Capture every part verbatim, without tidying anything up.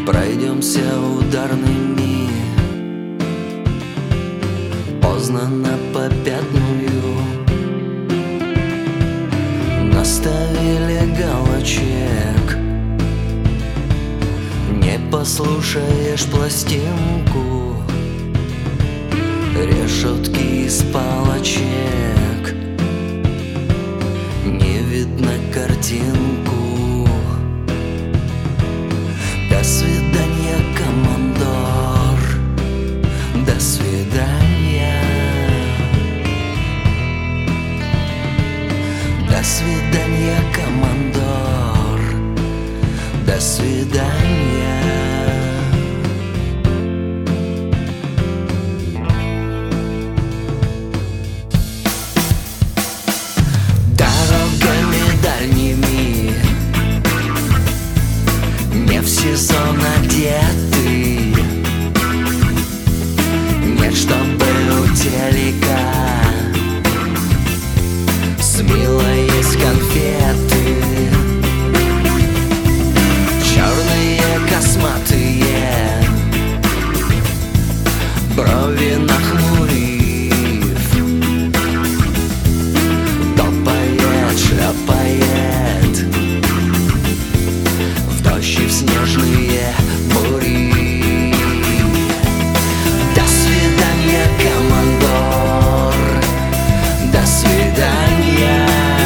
Пройдемся ударными, поздно на попятную. Наставили галочек, не послушаешь пластинку, решетки из палочек, не видно картинку. До свидания, командор, до свидания. До свидания, командор, до свидания. Дорогами дальними, не в сезон одеты, нет, чтобы у телека с милой есть конфеты. Черные косматые, брови нахмурив, топает, шляпает в дождь и в снежные бури. До свидания, командор, до свидания.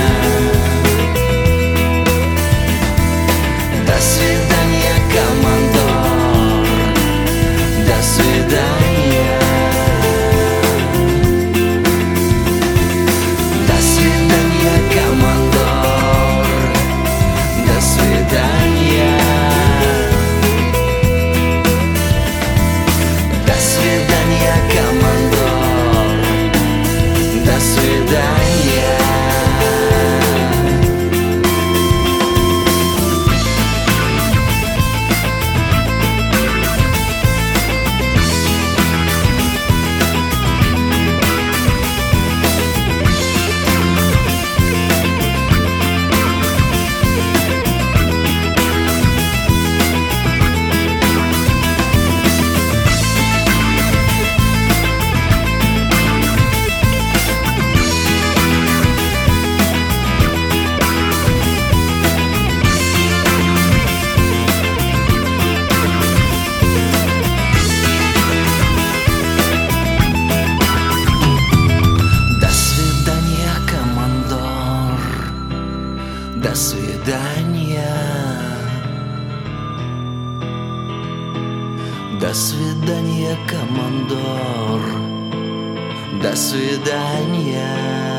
До свидания, командор, до свидания. До свидания, командор, до свидания. До свидания, командор, до свидания. До свидания. До свидания, командор. До свидания.